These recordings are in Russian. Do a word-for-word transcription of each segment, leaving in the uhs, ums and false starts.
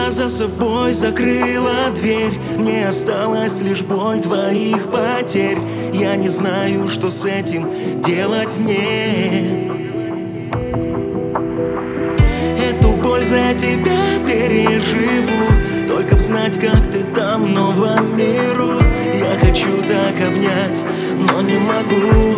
я за собой закрыла дверь. Мне осталась лишь боль твоих потерь. Я не знаю, что с этим делать мне. Эту боль за тебя переживу, только б знать, как ты там в новом миру. Я хочу так обнять, но не могу.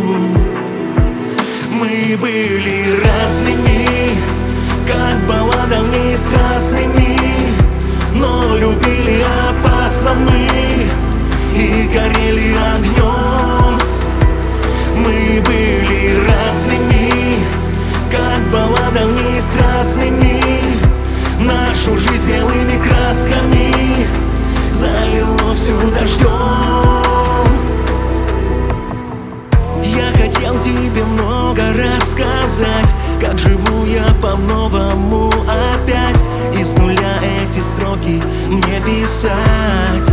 Мы были разными, как балладами страстными, но любили опасно мы и горели огнем. Мы были разными, как балладами страстными. Нашу жизнь белыми красками залило всю дождем. Я хотел тебе много рассказать, как живу я по-новому опять, и с нуля эти строки мне писать.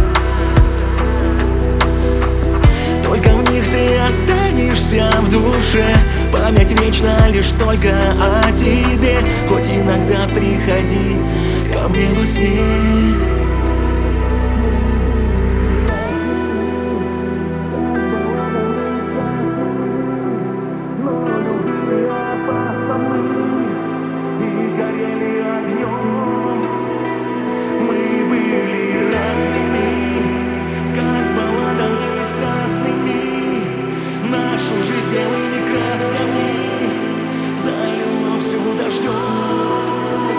Только в них ты останешься в душе, память вечна лишь только о тебе. Хоть иногда приходи ко мне во сне. Нашу жизнь белыми красками залило всю дождем.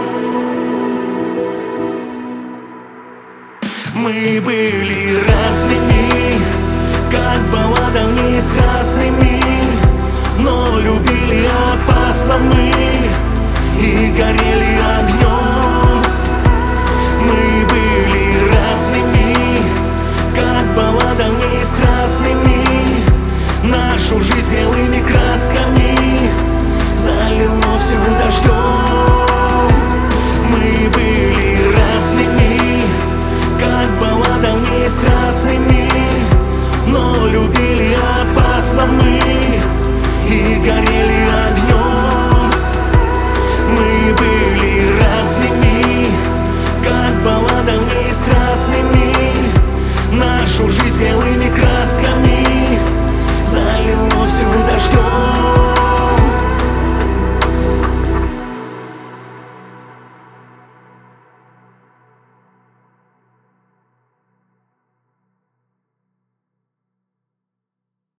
Мы были разными, как балладами страстными, но любили опасно мы и горели огнем. Мы были разными, как балладами страстными. Нашу жизнь белыми красками залило всю дождем. Мы были разными, как балладами страстными, но любили опасно мы и горели огнем. Мы были разными, как балладами страстными. Нашу жизнь белыми